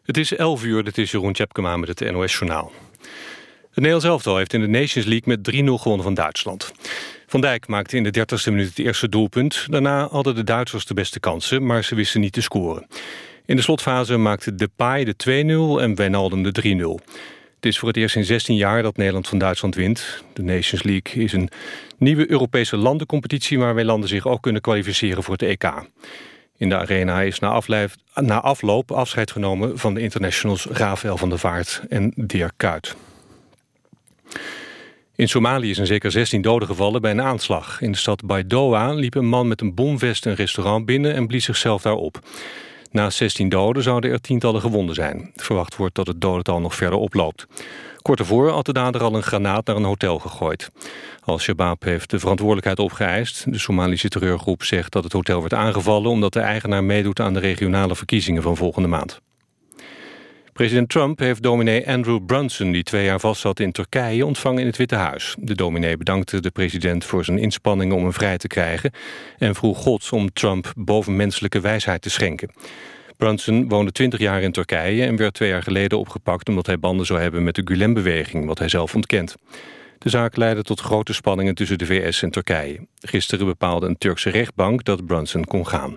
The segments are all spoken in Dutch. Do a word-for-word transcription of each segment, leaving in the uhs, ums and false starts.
Het is elf uur, dit is Jeroen Tjepkema met het N O S-journaal. Het Nederlands elftal heeft in de Nations League met drie nul gewonnen van Duitsland. Van Dijk maakte in de dertigste minuut het eerste doelpunt. Daarna hadden de Duitsers de beste kansen, maar ze wisten niet te scoren. In de slotfase maakte Depay de twee nul en Wijnaldum de drie nul. Het is voor het eerst in zestien jaar dat Nederland van Duitsland wint. De Nations League is een nieuwe Europese landencompetitie waarmee landen zich ook kunnen kwalificeren voor het E K. In de arena is na, afleef, na afloop afscheid genomen van de internationals Rafael van der Vaart en Dirk Kuyt. In Somalië zijn zeker zestien doden gevallen bij een aanslag. In de stad Baidoa liep een man met een bomvest een restaurant binnen en blies zichzelf daar op. Naast zestien doden zouden er tientallen gewonden zijn. Verwacht wordt dat het dodental nog verder oploopt. Kort daarvoor had de dader al een granaat naar een hotel gegooid. Al-Shabaab heeft de verantwoordelijkheid opgeëist. De Somalische terreurgroep zegt dat het hotel werd aangevallen omdat de eigenaar meedoet aan de regionale verkiezingen van volgende maand. President Trump heeft dominee Andrew Brunson, die twee jaar vastzat in Turkije, ontvangen in het Witte Huis. De dominee bedankte de president voor zijn inspanningen om hem vrij te krijgen en vroeg God om Trump bovenmenselijke wijsheid te schenken. Brunson woonde twintig jaar in Turkije en werd twee jaar geleden opgepakt omdat hij banden zou hebben met de Gülen-beweging, wat hij zelf ontkent. De zaak leidde tot grote spanningen tussen de V S en Turkije. Gisteren bepaalde een Turkse rechtbank dat Brunson kon gaan.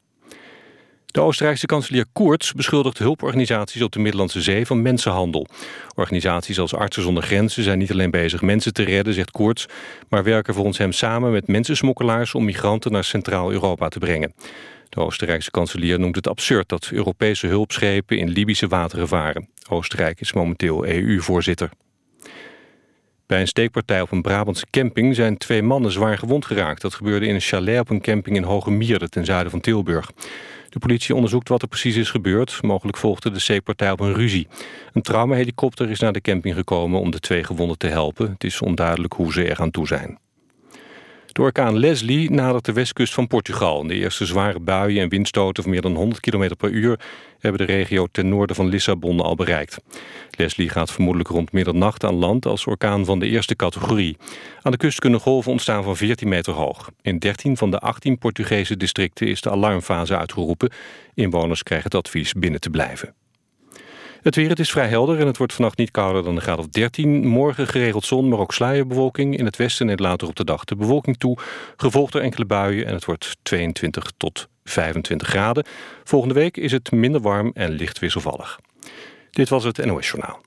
De Oostenrijkse kanselier Koerts beschuldigt hulporganisaties op de Middellandse Zee van mensenhandel. Organisaties als Artsen zonder Grenzen zijn niet alleen bezig mensen te redden, zegt Koerts, maar werken volgens hem samen met mensensmokkelaars om migranten naar Centraal-Europa te brengen. De Oostenrijkse kanselier noemt het absurd dat Europese hulpschepen in Libische wateren varen. Oostenrijk is momenteel E U-voorzitter. Bij een steekpartij op een Brabantse camping zijn twee mannen zwaar gewond geraakt. Dat gebeurde in een chalet op een camping in Hogemierde ten zuiden van Tilburg. De politie onderzoekt wat er precies is gebeurd. Mogelijk volgde de steekpartij op een ruzie. Een traumahelikopter is naar de camping gekomen om de twee gewonden te helpen. Het is onduidelijk hoe ze er aan toe zijn. De orkaan Leslie nadert de westkust van Portugal. De eerste zware buien en windstoten van meer dan honderd kilometer per uur hebben de regio ten noorden van Lissabon al bereikt. Leslie gaat vermoedelijk rond middernacht aan land als orkaan van de eerste categorie. Aan de kust kunnen golven ontstaan van veertien meter hoog. In dertien van de achttien Portugese districten is de alarmfase uitgeroepen. Inwoners krijgen het advies binnen te blijven. Het weer, het is vrij helder en het wordt vannacht niet kouder dan een graad of dertien. Morgen geregeld zon, maar ook sluierbewolking. In het westen en later op de dag de bewolking toe. Gevolgd door enkele buien en het wordt tweeëntwintig tot vijfentwintig graden. Volgende week is het minder warm en licht wisselvallig. Dit was het N O S-journaal.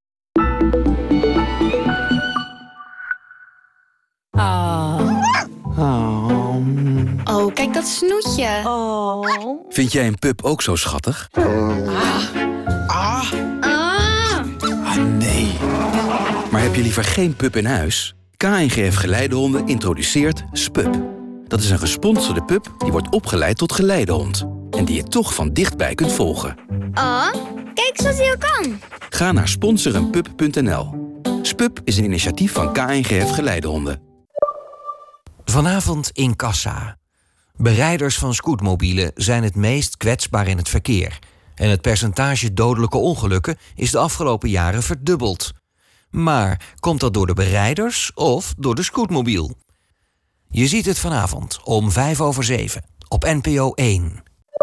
Oh. Oh. Oh, kijk dat snoetje. Oh. Vind jij een pup ook zo schattig? Ah. Ah. Ah, nee. Maar heb je liever geen pup in huis? K N G F Geleidehonden introduceert Spup. Dat is een gesponsorde pup die wordt opgeleid tot geleidehond. En die je toch van dichtbij kunt volgen. Oh, kijk zoals hij ook kan. Ga naar sponsorenpup punt n l. Spup is een initiatief van K N G F Geleidehonden. Vanavond in Kassa. Berijders van scootmobielen zijn het meest kwetsbaar in het verkeer. En het percentage dodelijke ongelukken is de afgelopen jaren verdubbeld. Maar komt dat door de berijders of door de scootmobiel? Je ziet het vanavond om vijf over zeven op N P O één.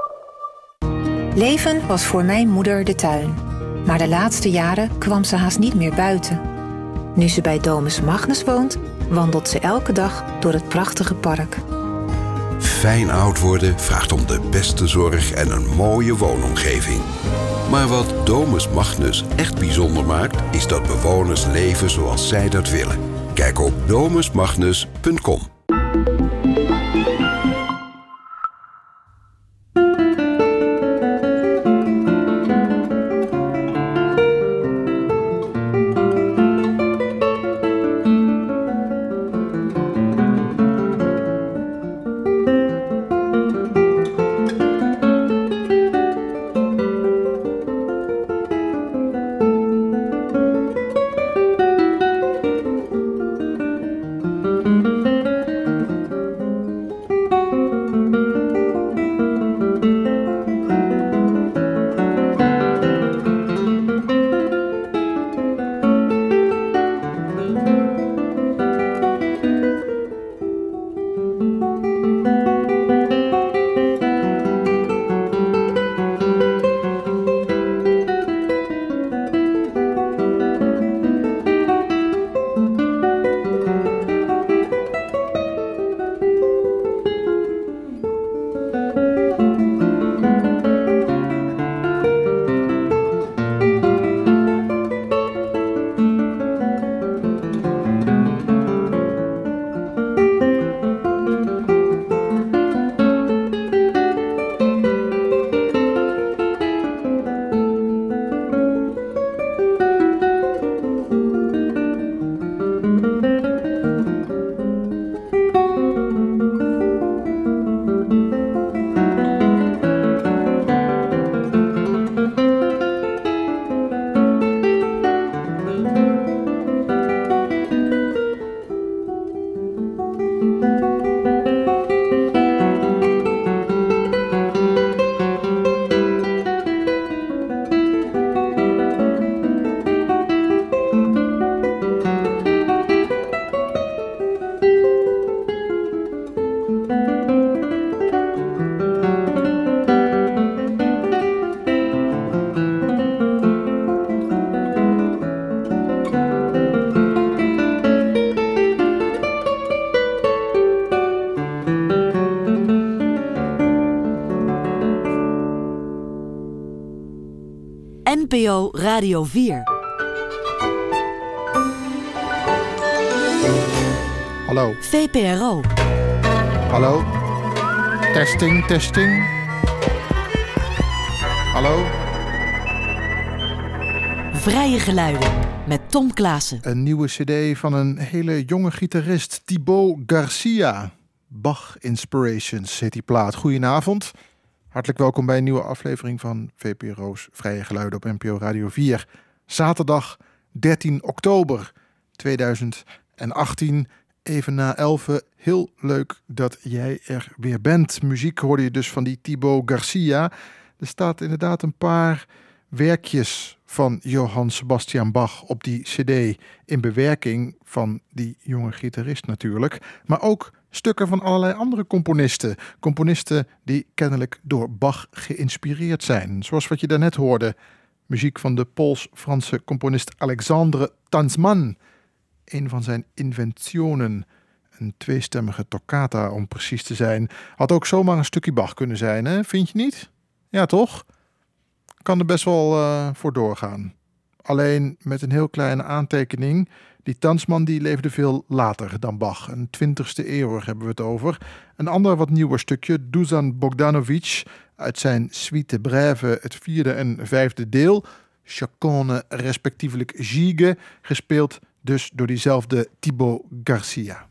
Leven was voor mijn moeder de tuin. Maar de laatste jaren kwam ze haast niet meer buiten. Nu ze bij Domus Magnus woont, wandelt ze elke dag door het prachtige park. Fijn oud worden vraagt om de beste zorg en een mooie woonomgeving. Maar wat Domus Magnus echt bijzonder maakt, is dat bewoners leven zoals zij dat willen. Kijk op domus magnus punt com. N P O Radio vier. Hallo. V P R O. Hallo. Testing, testing. Hallo. Vrije geluiden met Tom Klaassen. Een nieuwe cd van een hele jonge gitarist, Thibaut Garcia. Bach Inspirations heet die plaat. Goedenavond. Hartelijk welkom bij een nieuwe aflevering van V P R O's Vrije Geluiden op N P O Radio vier. Zaterdag dertien oktober tweeduizend achttien, even na elfen. Heel leuk dat jij er weer bent. Muziek hoorde je dus van die Thibaut Garcia. Er staat inderdaad een paar werkjes van Johann Sebastian Bach op die cd in bewerking van die jonge gitarist natuurlijk. Maar ook stukken van allerlei andere componisten. Componisten die kennelijk door Bach geïnspireerd zijn. Zoals wat je daarnet hoorde. Muziek van de Pools-Franse componist Alexandre Tansman. Een van zijn inventionen. Een tweestemmige toccata om precies te zijn. Had ook zomaar een stukje Bach kunnen zijn, hè? Vind je niet? Ja, toch? Kan er best wel uh, voor doorgaan. Alleen met een heel kleine aantekening. Die Tansman die leefde veel later dan Bach. Een twintigste eeuw hebben we het over. Een ander wat nieuwer stukje, Dusan Bogdanovic, uit zijn Suite Brève, het vierde en vijfde deel. Chacune, respectievelijk Gigue, gespeeld dus door diezelfde Thibaut Garcia.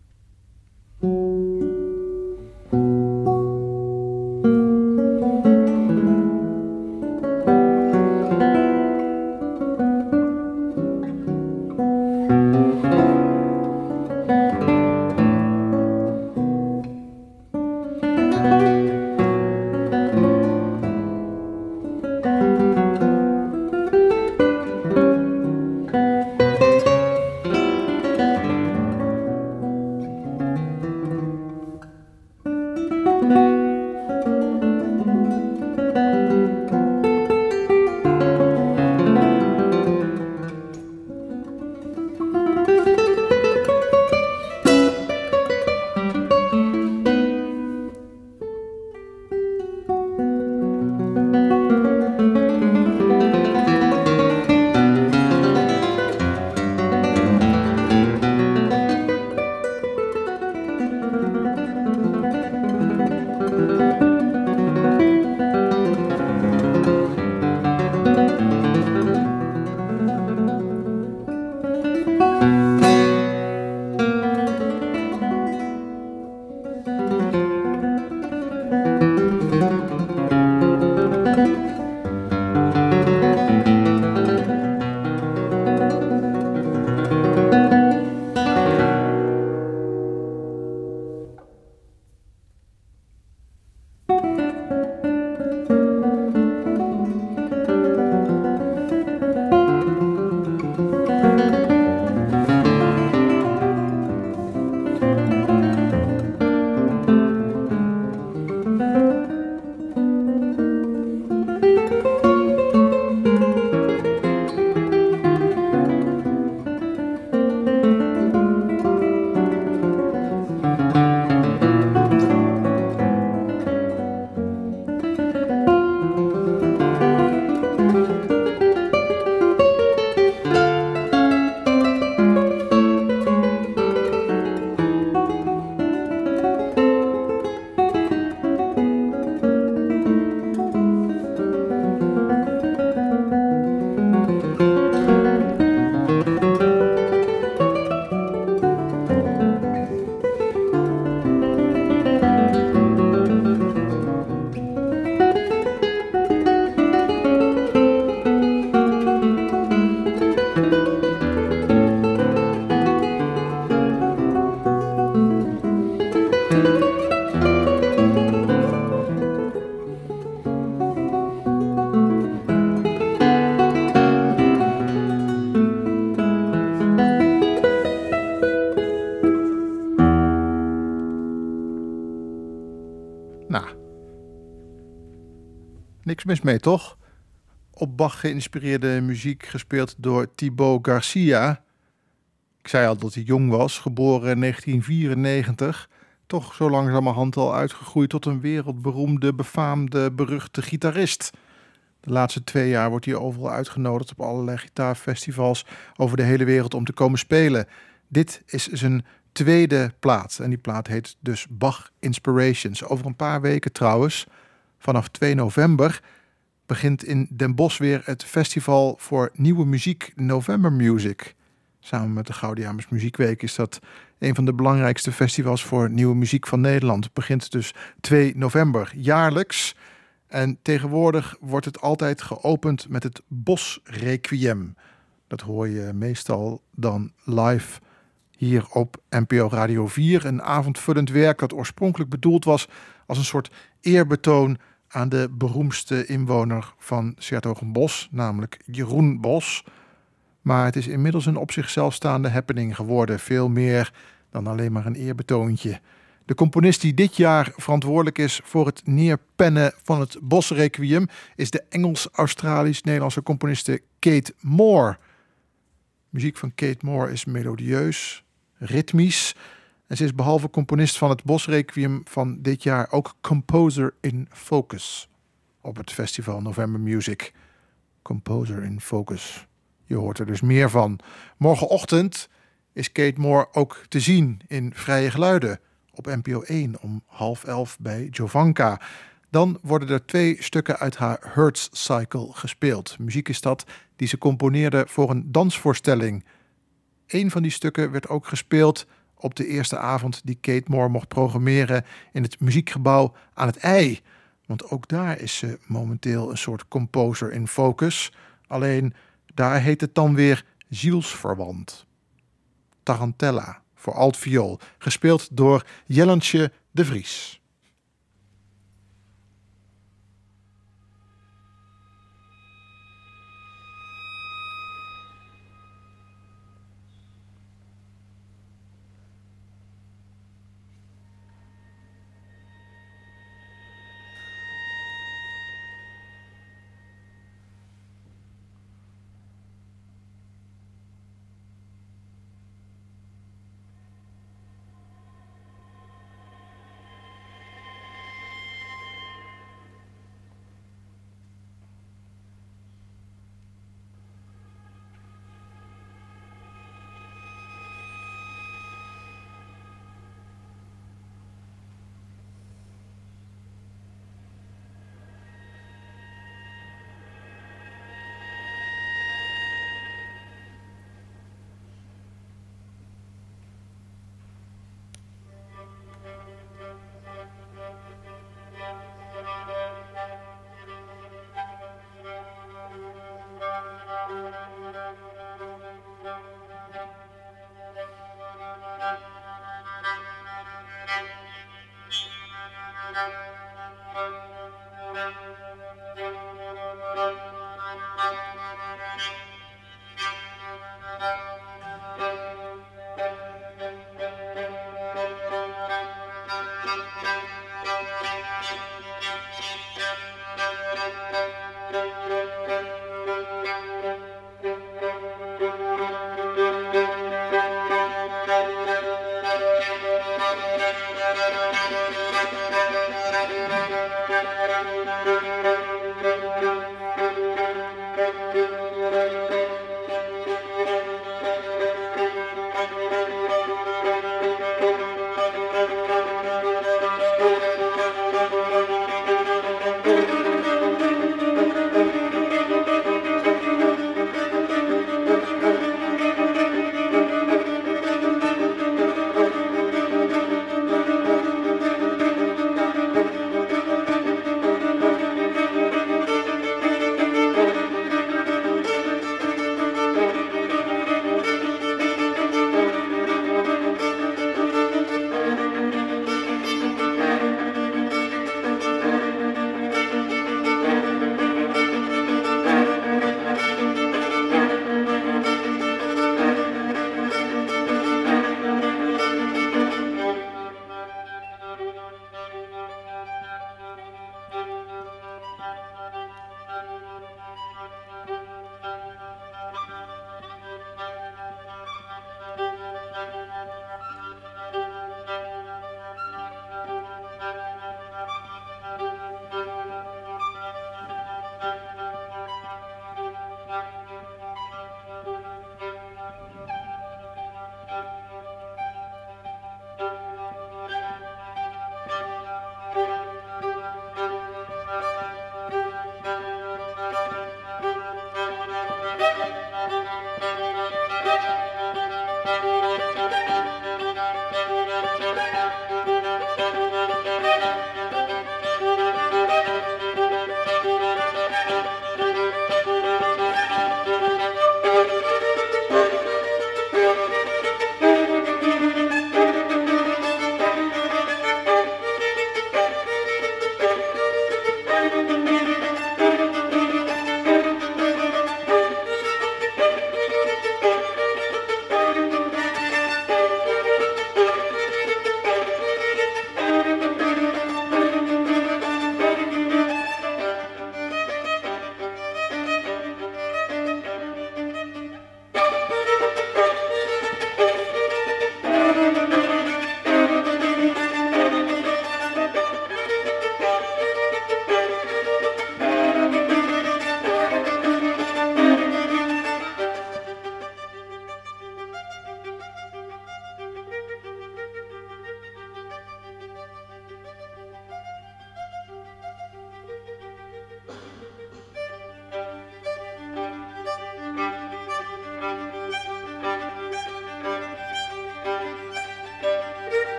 Niks mis mee, toch? Op Bach geïnspireerde muziek gespeeld door Thibaut Garcia. Ik zei al dat hij jong was, geboren in negentien vierennegentig. Toch zo langzamerhand al uitgegroeid tot een wereldberoemde, befaamde, beruchte gitarist. De laatste twee jaar wordt hij overal uitgenodigd op allerlei gitaarfestivals over de hele wereld om te komen spelen. Dit is zijn tweede plaat en die plaat heet dus Bach Inspirations. Over een paar weken trouwens, vanaf twee november, begint in Den Bosch weer het festival voor nieuwe muziek, November Music. Samen met de Gaudiamers Muziekweek is dat een van de belangrijkste festivals voor nieuwe muziek van Nederland. Het begint dus twee november, jaarlijks. En tegenwoordig wordt het altijd geopend met het Bos Requiem. Dat hoor je meestal dan live hier op N P O Radio vier. Een avondvullend werk dat oorspronkelijk bedoeld was als een soort eerbetoon aan de beroemdste inwoner van 's-Hertogenbosch, namelijk Jeroen Bos. Maar het is inmiddels een op zichzelf staande happening geworden. Veel meer dan alleen maar een eerbetoontje. De componist die dit jaar verantwoordelijk is voor het neerpennen van het Bos Requiem is de Engels-Australisch-Nederlandse componiste Kate Moore. Muziek van Kate Moore is melodieus, ritmisch. En ze is behalve componist van het Bos Requiem van dit jaar ook composer in focus op het festival November Music. Composer in focus. Je hoort er dus meer van. Morgenochtend is Kate Moore ook te zien in Vrije Geluiden op N P O één om half elf bij Jovanka. Dan worden er twee stukken uit haar Hertz Cycle gespeeld. Muziek is dat die ze componeerde voor een dansvoorstelling. Een van die stukken werd ook gespeeld op de eerste avond die Kate Moore mocht programmeren in het muziekgebouw aan het IJ. Want ook daar is ze momenteel een soort composer in focus. Alleen daar heet het dan weer zielsverwant. Tarantella voor altviool, gespeeld door Jellentje de Vries.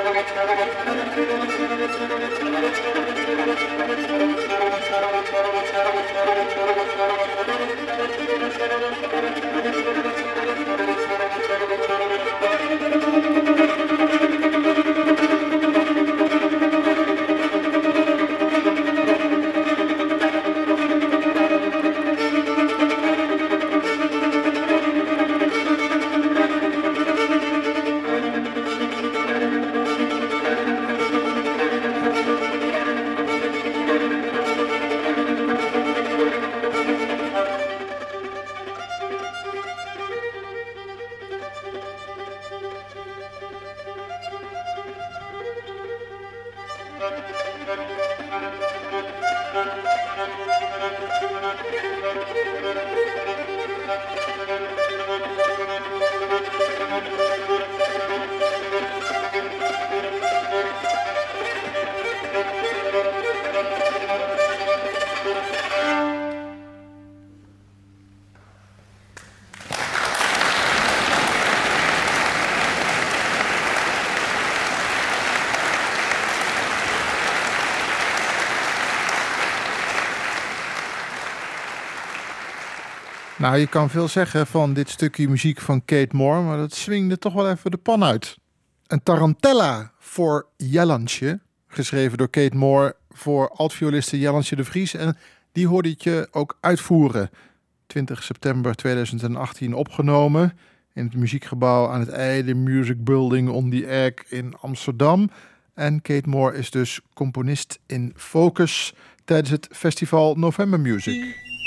Nou, je kan veel zeggen van dit stukje muziek van Kate Moore, maar dat swingde toch wel even de pan uit. Een tarantella voor Jellantje, geschreven door Kate Moore voor altvioliste Jellantje de Vries. En die hoorde je ook uitvoeren. twintig september tweeduizend achttien opgenomen in het muziekgebouw aan het IJ, de Music Building on the Egg in Amsterdam. En Kate Moore is dus componist in Focus tijdens het festival November Music.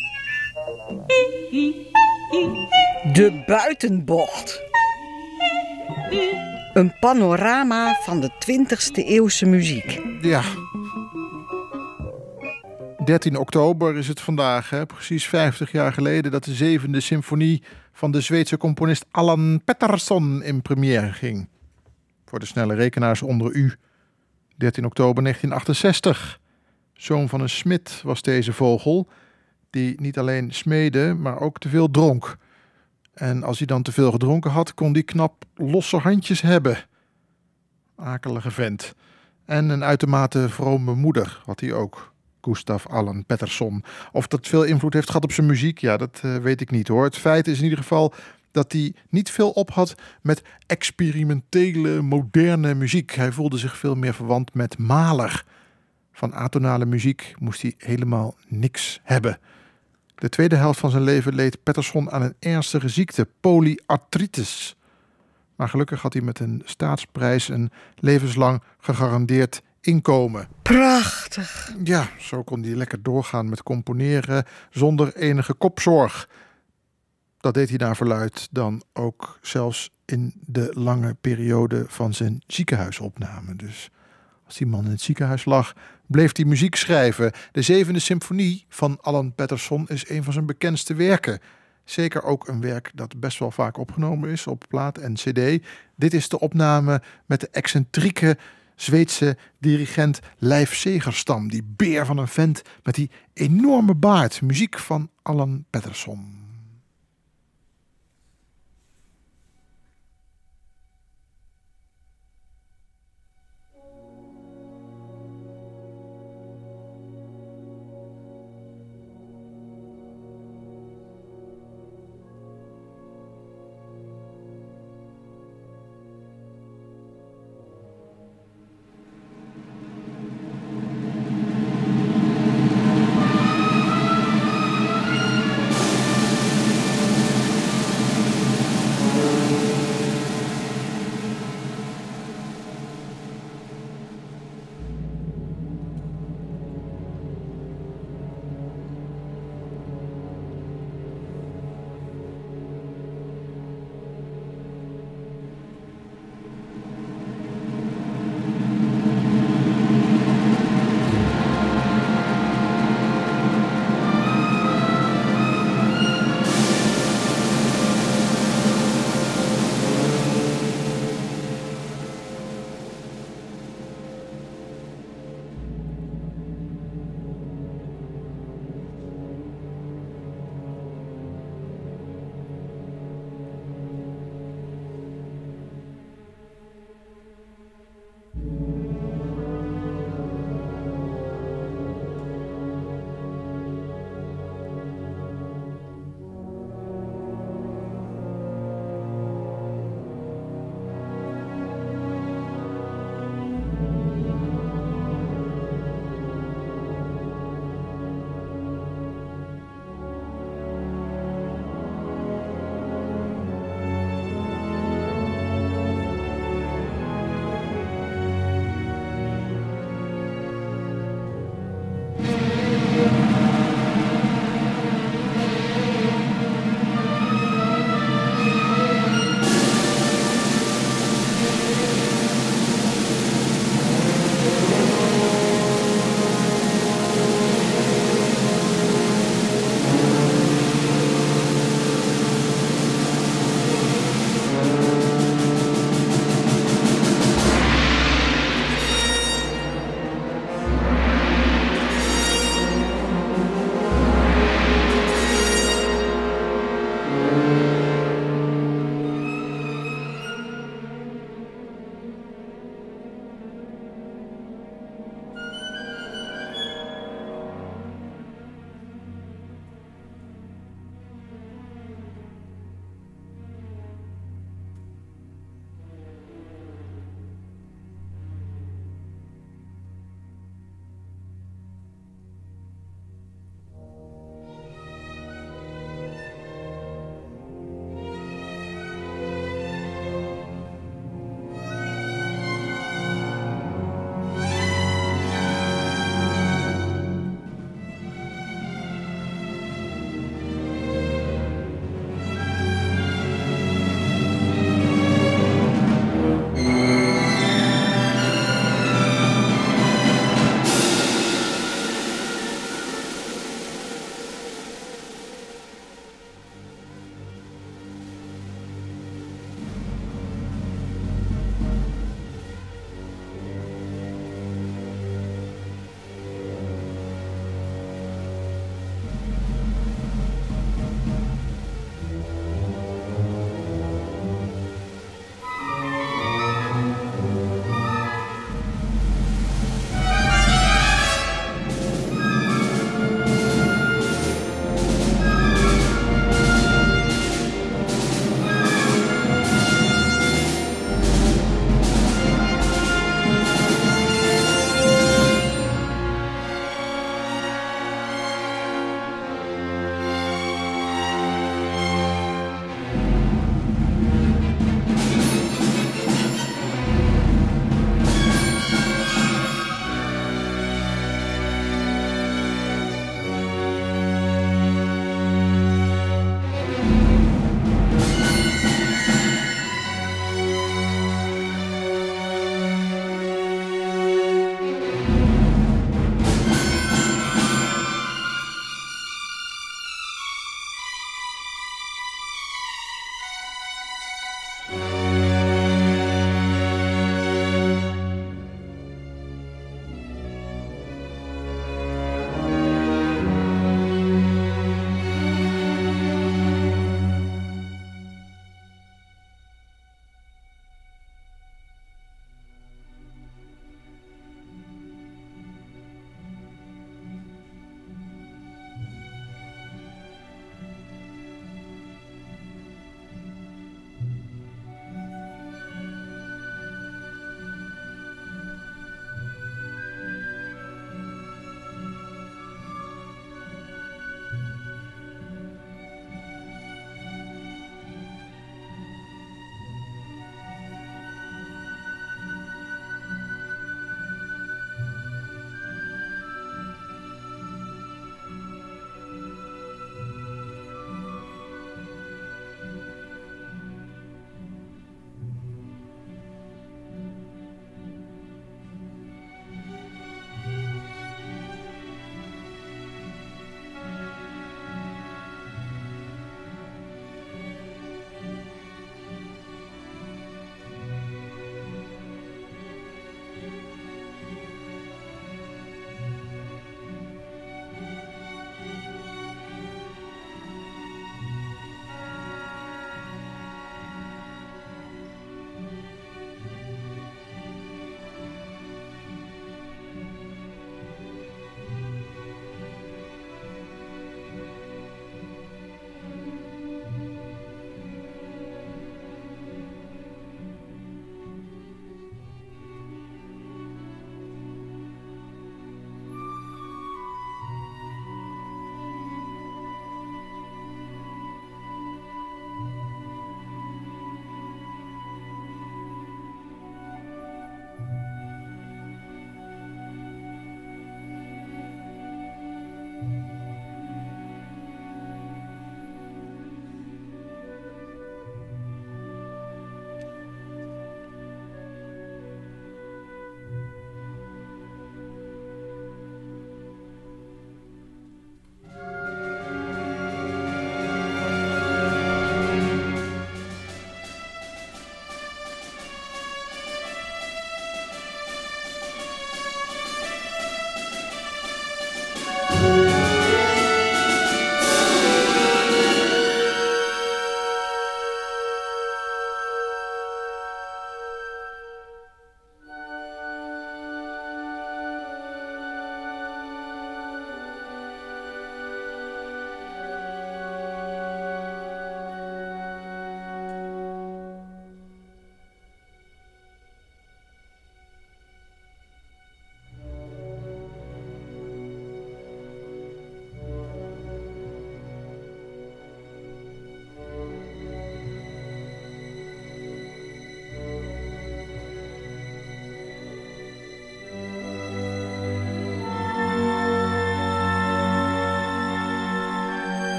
De buitenbocht. Een panorama van de twintigste eeuwse muziek. Ja. dertien oktober is het vandaag, hè? Precies vijftig jaar geleden, dat de zevende symfonie van de Zweedse componist Allan Pettersson in première ging. Voor de snelle rekenaars onder u. dertien oktober negentien achtenzestig. Zoon van een smid was deze vogel, die niet alleen smeedde, maar ook te veel dronk. En als hij dan te veel gedronken had, kon hij knap losse handjes hebben. Akelige vent. En een uitermate vrome moeder had hij ook. Gustav Allan Pettersson. Of dat veel invloed heeft gehad op zijn muziek, ja, dat uh, weet ik niet hoor. Het feit is in ieder geval dat hij niet veel op had met experimentele, moderne muziek. Hij voelde zich veel meer verwant met Mahler. Van atonale muziek moest hij helemaal niks hebben. De tweede helft van zijn leven leed Pettersson aan een ernstige ziekte, polyartritis. Maar gelukkig had hij met een staatsprijs een levenslang gegarandeerd inkomen. Prachtig. Ja, zo kon hij lekker doorgaan met componeren zonder enige kopzorg. Dat deed hij naar verluidt dan ook zelfs in de lange periode van zijn ziekenhuisopname. Dus als die man in het ziekenhuis lag, bleef hij muziek schrijven. De zevende symfonie van Allan Pettersson is een van zijn bekendste werken. Zeker ook een werk dat best wel vaak opgenomen is op plaat en cd. Dit is de opname met de excentrieke Zweedse dirigent Leif Segerstam. Die beer van een vent met die enorme baard. Muziek van Allan Pettersson.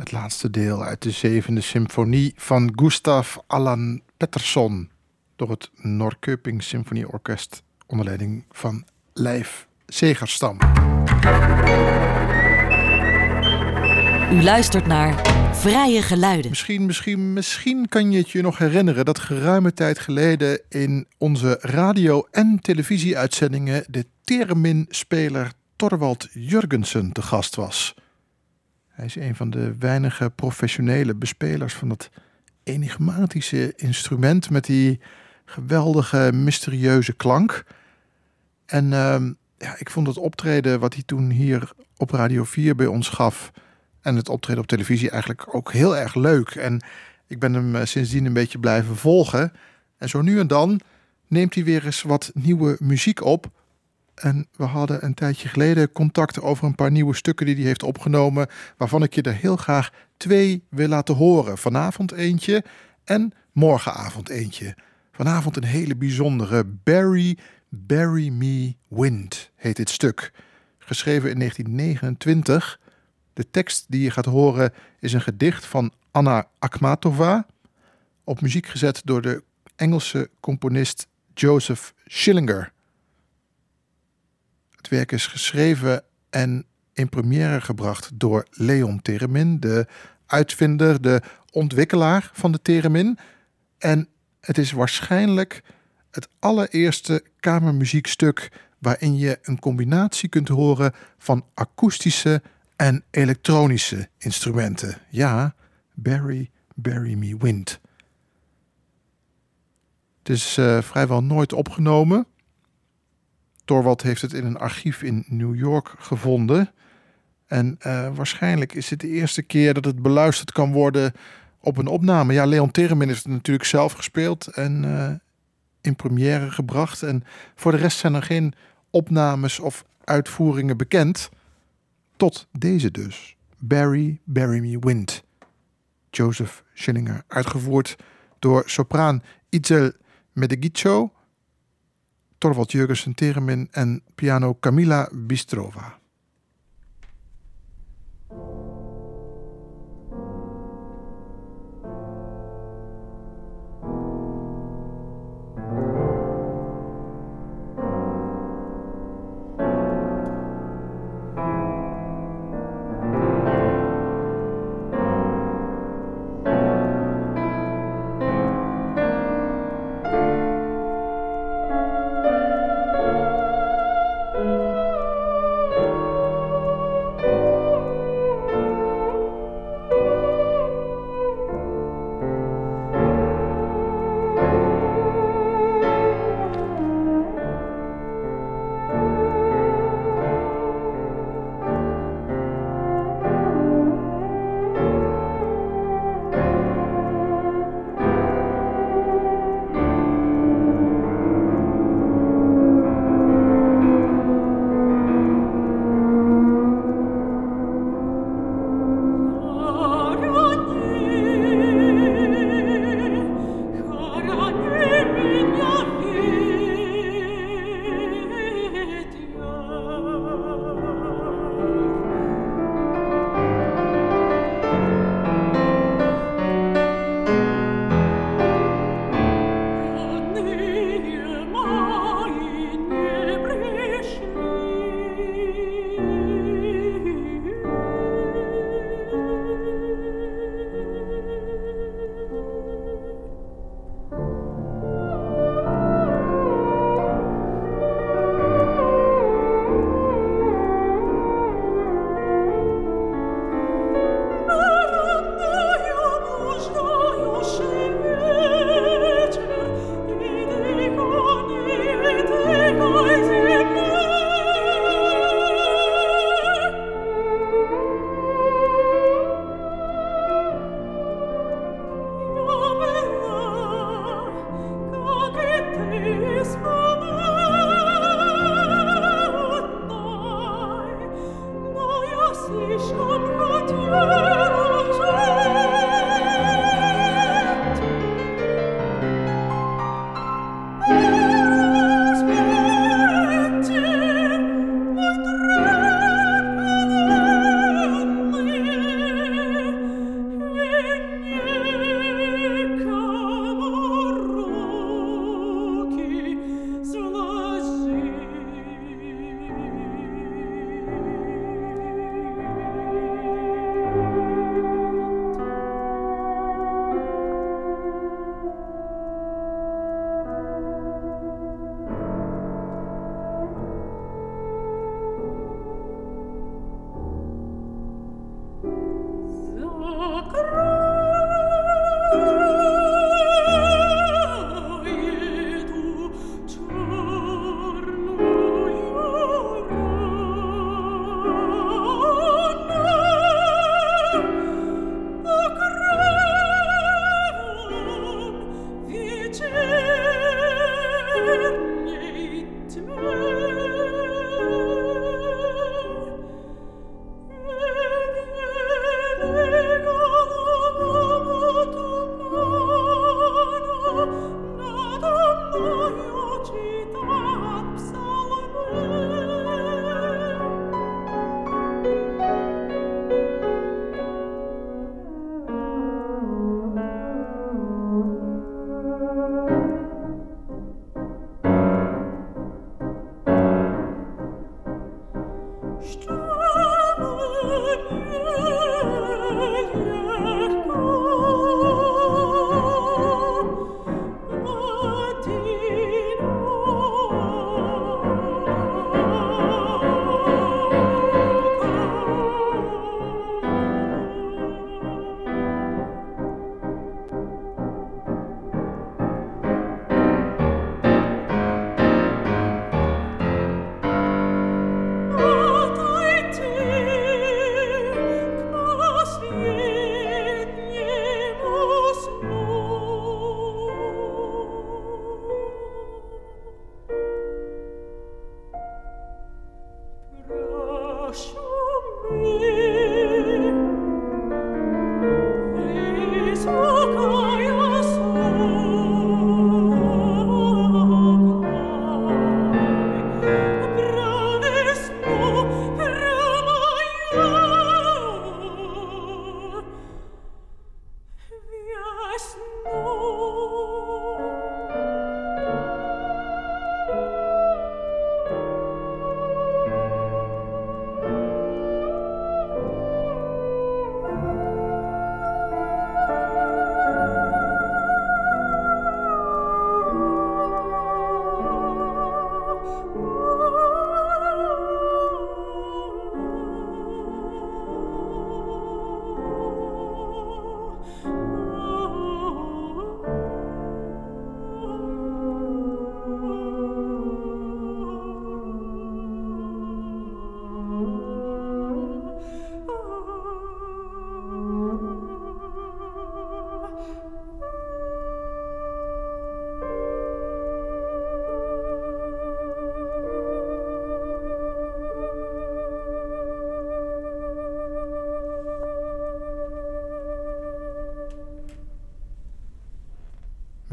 Het laatste deel uit de zevende symfonie van Gustav Allan Pettersson door het Norrköping Symfonieorkest onder leiding van Leif Segerstam. U luistert naar Vrije Geluiden. Misschien, misschien, misschien kan je het je nog herinneren dat geruime tijd geleden in onze radio- en televisieuitzendingen de theremin-speler Thorvald Jurgensen te gast was. Hij is een van de weinige professionele bespelers van dat enigmatische instrument met die geweldige, mysterieuze klank. En uh, ja, ik vond het optreden wat hij toen hier op Radio vier bij ons gaf en het optreden op televisie eigenlijk ook heel erg leuk. En ik ben hem sindsdien een beetje blijven volgen. En zo nu en dan neemt hij weer eens wat nieuwe muziek op. En we hadden een tijdje geleden contact over een paar nieuwe stukken die hij heeft opgenomen, waarvan ik je er heel graag twee wil laten horen. Vanavond eentje en morgenavond eentje. Vanavond een hele bijzondere Bury, Bury Me Wind heet dit stuk. Geschreven in negentien negenentwintig. De tekst die je gaat horen is een gedicht van Anna Akhmatova, op muziek gezet door de Engelse componist Joseph Schillinger. Het werk is geschreven en in première gebracht door Leon Theremin, de uitvinder, de ontwikkelaar van de theremin. En het is waarschijnlijk het allereerste kamermuziekstuk waarin je een combinatie kunt horen van akoestische en elektronische instrumenten. Ja, Bury, Bury Me Wind. Het is uh, vrijwel nooit opgenomen. Thorvald heeft het in een archief in New York gevonden. En uh, waarschijnlijk is het de eerste keer dat het beluisterd kan worden op een opname. Ja, Leon Theremin heeft het natuurlijk zelf gespeeld en uh, in première gebracht. En voor de rest zijn er geen opnames of uitvoeringen bekend. Tot deze dus. Bury, Bury Me Wind. Joseph Schillinger. Uitgevoerd door sopraan Itzel Medegico, Thorvald Jurgensen Theremin en piano Kamila Bistrova.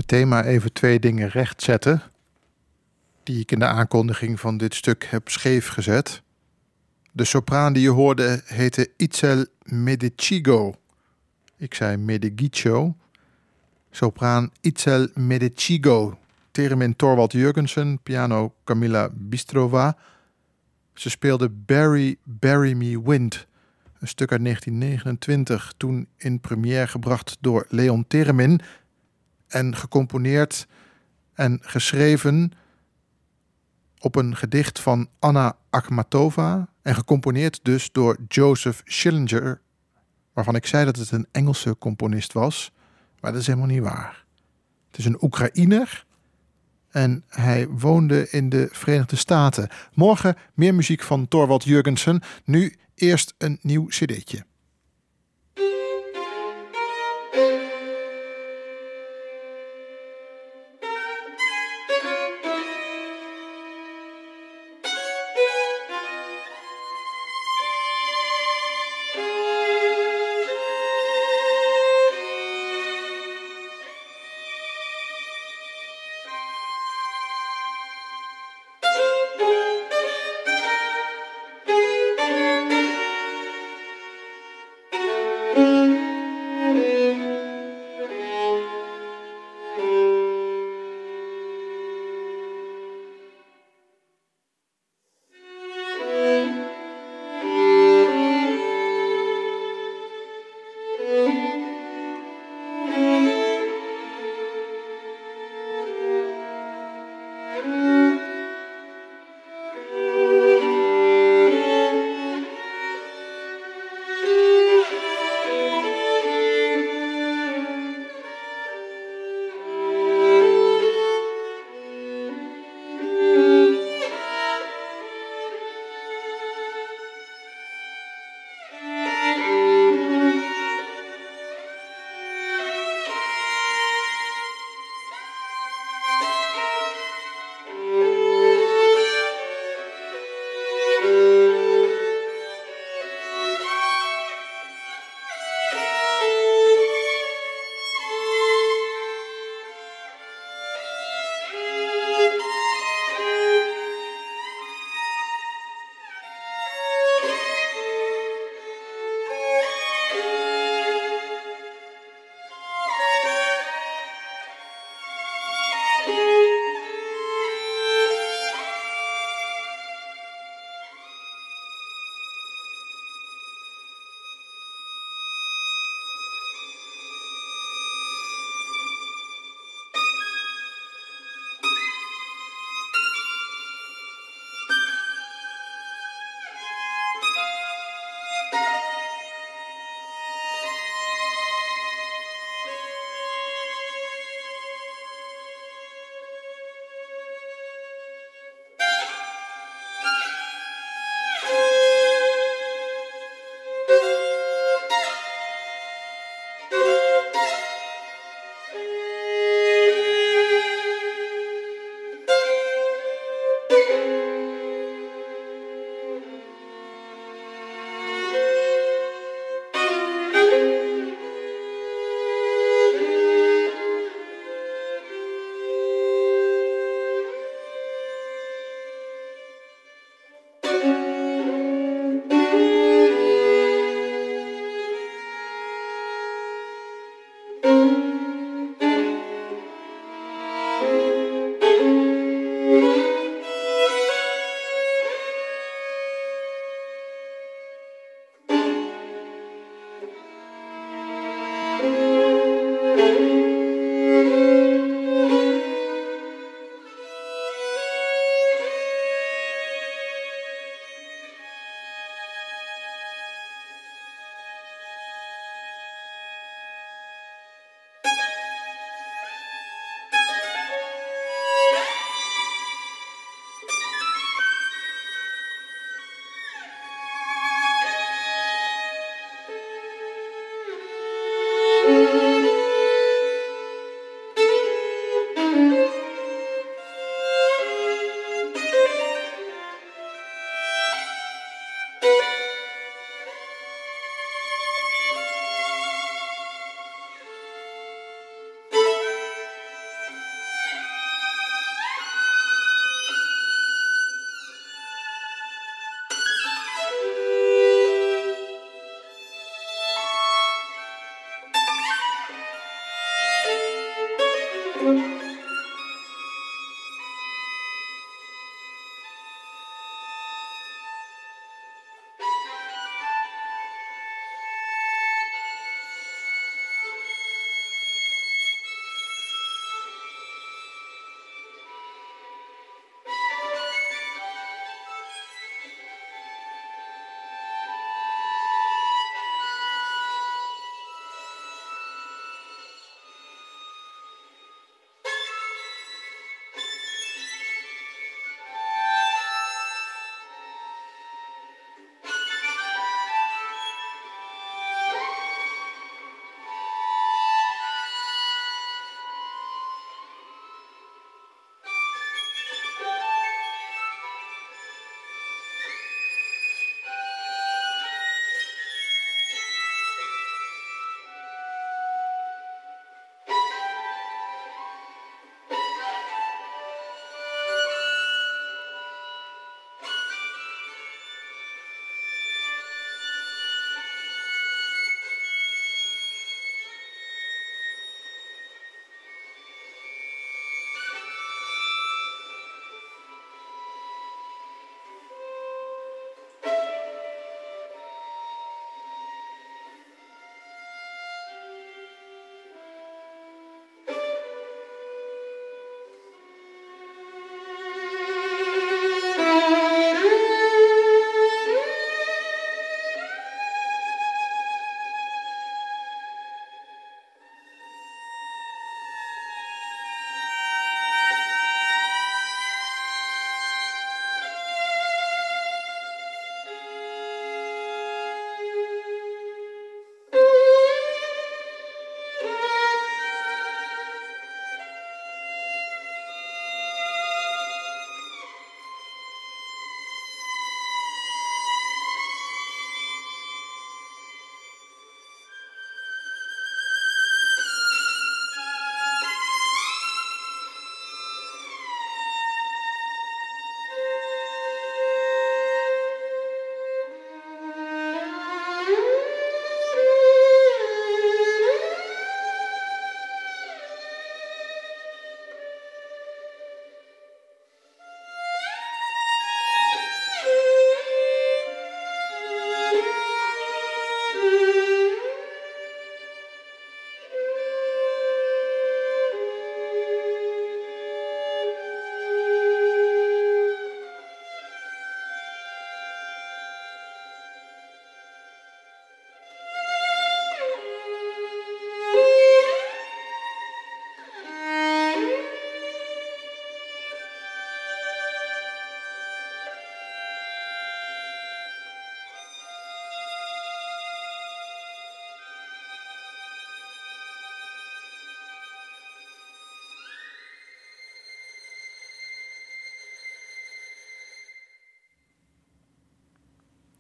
thema even twee dingen rechtzetten die ik in de aankondiging van dit stuk heb scheef gezet. De sopraan die je hoorde heette Itzel Medicigo. Ik zei Medicigo. Sopraan Itzel Medicigo. Theremin Thorwald Jurgensen, piano Camilla Bistrova. Ze speelde Barry, Bury Me Wind, een stuk uit negentien negenentwintig, toen in première gebracht door Leon Theremin en gecomponeerd en geschreven op een gedicht van Anna Akhmatova en gecomponeerd dus door Joseph Schillinger, waarvan ik zei dat het een Engelse componist was, maar dat is helemaal niet waar. Het is een Oekraïner en hij woonde in de Verenigde Staten. Morgen meer muziek van Thorwald Jurgensen. Nu eerst een nieuw cd'tje.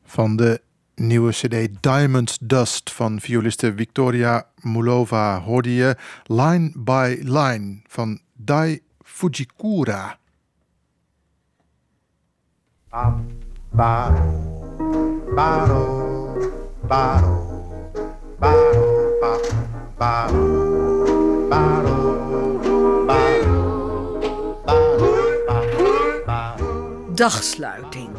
Van de nieuwe cd Diamond Dust van violiste Victoria Mulova hoorde je Line by Line van Dai Fujikura. Bam, baro, baro, baro, baro, baro, baro, baro, baro, baro. Dagsluiting.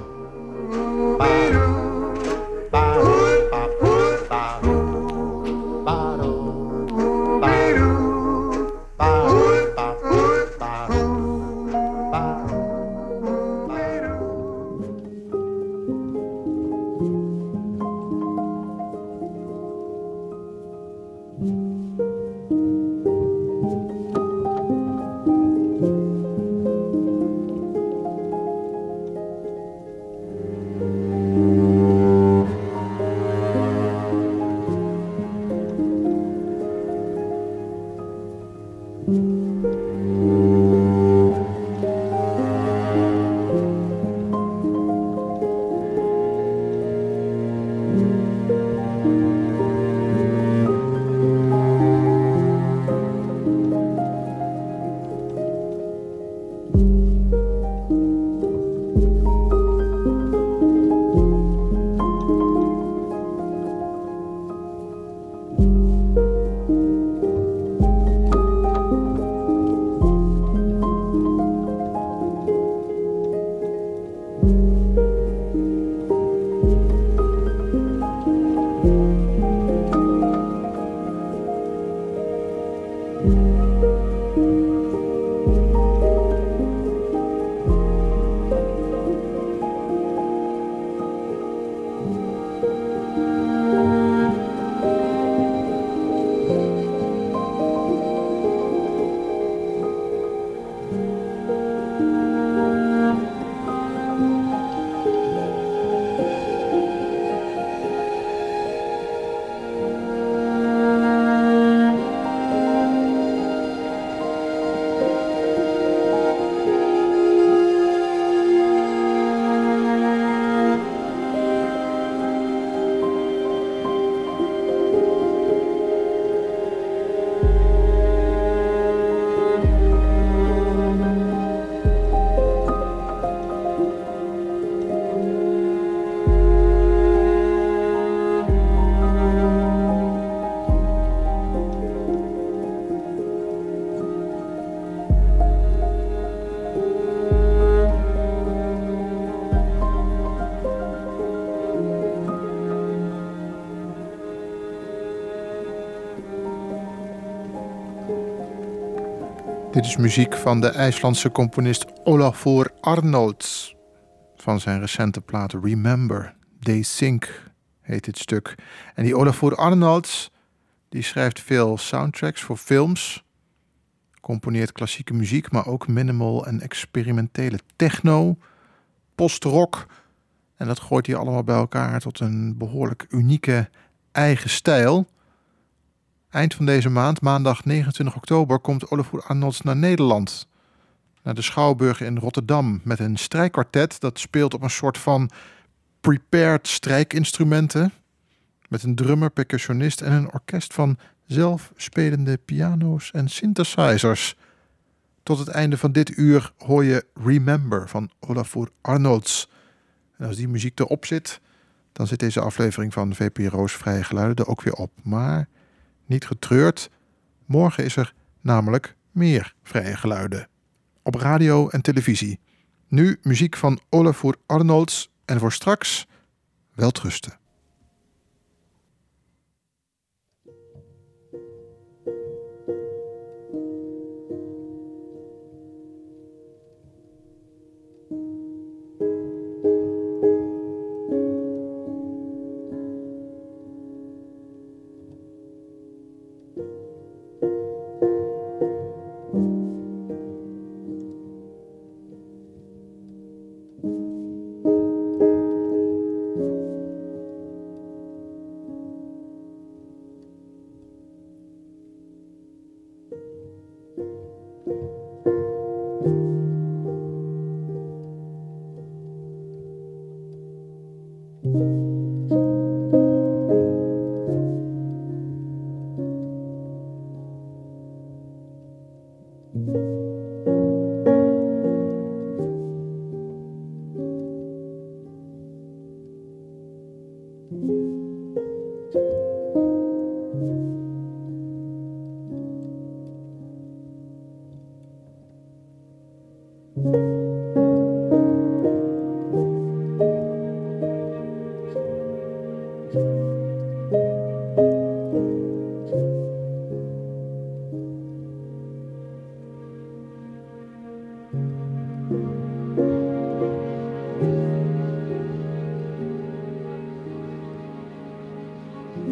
Dit is muziek van de IJslandse componist Olafur Arnalds. Van zijn recente plaat Remember, They Sink heet dit stuk. En die Olafur Arnalds die schrijft veel soundtracks voor films. Componeert klassieke muziek, maar ook minimal en experimentele techno, postrock. En dat gooit hij allemaal bij elkaar tot een behoorlijk unieke eigen stijl. Eind van deze maand, maandag negenentwintig oktober, komt Olafur Arnalds naar Nederland. Naar de Schouwburg in Rotterdam met een strijkkwartet dat speelt op een soort van prepared strijkinstrumenten. Met een drummer, percussionist en een orkest van zelfspelende piano's en synthesizers. Tot het einde van dit uur hoor je Remember van Olafur Arnalds. En als die muziek erop zit, dan zit deze aflevering van V P R O's Vrije Geluiden er ook weer op. Maar niet getreurd, morgen is er namelijk meer Vrije Geluiden. Op radio en televisie. Nu muziek van Olafur Arnalds en voor straks welterusten.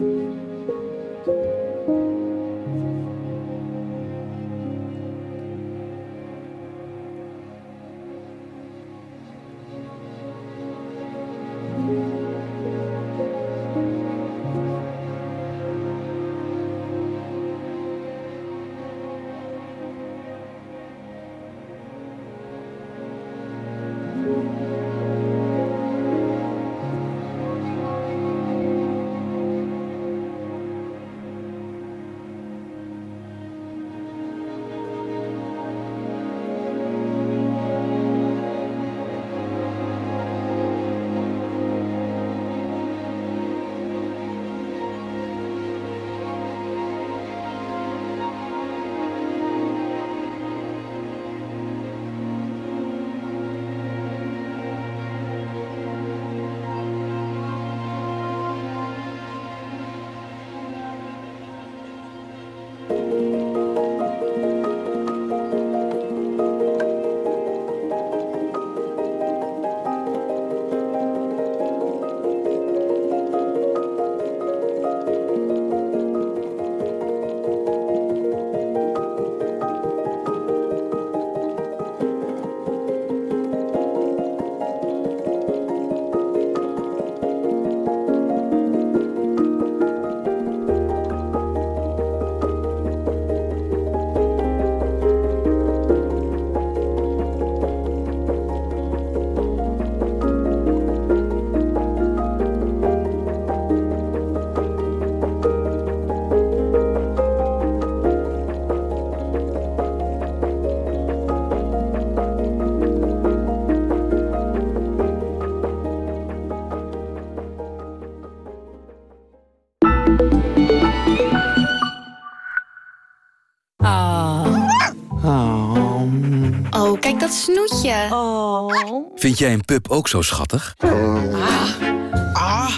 Oh, kijk dat snoetje. Oh. Vind jij een pup ook zo schattig? Ah. Ah.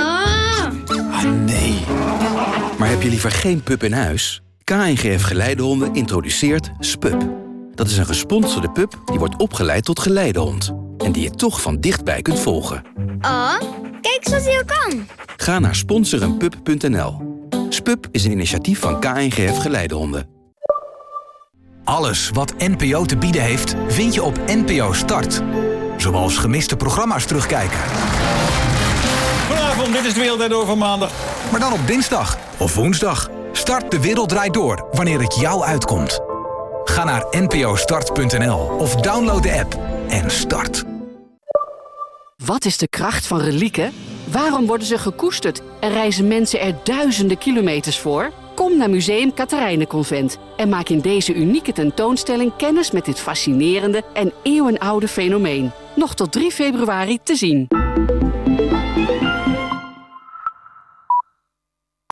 Ah. Ah, nee. Maar heb je liever geen pup in huis? K N G F Geleidehonden introduceert Spup. Dat is een gesponsorde pup die wordt opgeleid tot geleidehond. En die je toch van dichtbij kunt volgen. Oh, kijk zoals hij ook kan. Ga naar sponsorenpup punt n l. Spup is een initiatief van K N G F Geleidehonden. Alles wat N P O te bieden heeft, vind je op N P O Start. Zoals gemiste programma's terugkijken. Goedenavond, dit is de Wereld Door van maandag. Maar dan op dinsdag of woensdag. Start De Wereld Draait Door wanneer het jou uitkomt. Ga naar N P O Start punt n l of download de app en start. Wat is de kracht van relieken? Waarom worden ze gekoesterd en reizen mensen er duizenden kilometers voor? Kom naar Museum Catharijnenconvent en maak in deze unieke tentoonstelling kennis met dit fascinerende en eeuwenoude fenomeen. Nog tot drie februari te zien.